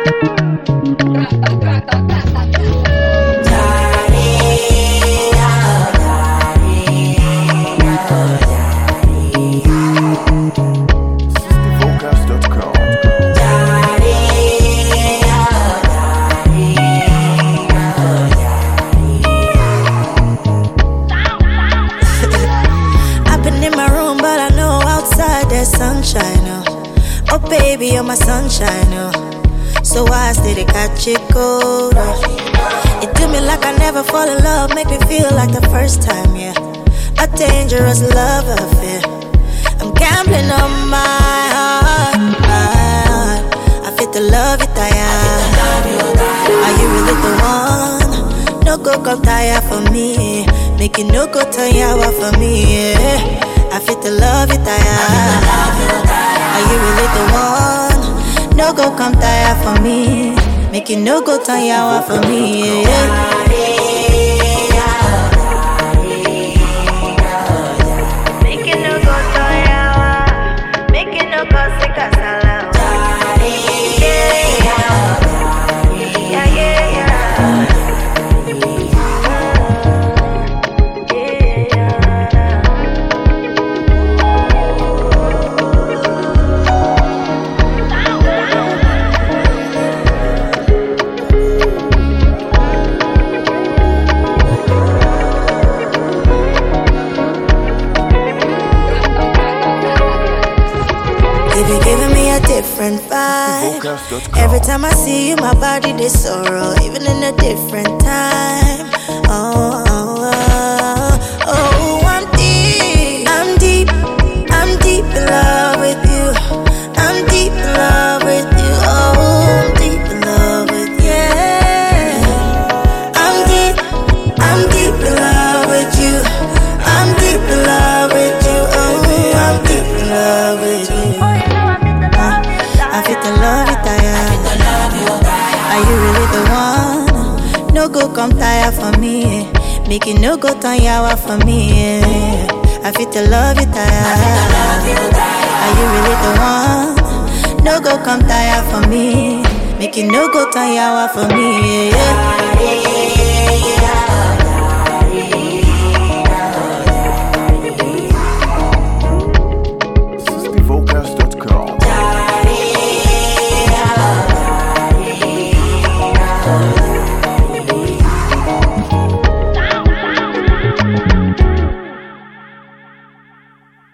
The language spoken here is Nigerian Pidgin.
Oh baby, you're my sunshine, oh. So I stay to catch it cold, oh. You do me like I never fall in love, make me feel like the first time, yeah. A dangerous love affair. I'm gambling on my heart. I fit the love it I am. Are you really the one? No go come tire for me. Make it no go turn yawa for me, yeah. I fit the love it I am. Are you really the one? No go come tire for me. Make it no go turn yawa for me, yeah. Make it no go turn yawa. Make it no go sick as a love. You're giving me a different vibe. Every time I see you, my body they sorrow, even in a different time. Oh, oh, oh, oh, I'm deep in love with you. I'm deep in love with you. Oh, I'm deep in love with you. Yeah. I'm deep in love with you. I'm deep in love with you. Oh, I'm deep in love with you. I fit the love it I am. Are you really the one? No go come tire for me. Make it no go turn yawa for me, yeah. I fit the love it I am. Are you really the one? No go come tire for me. Make it no go turn yawa for me, yeah.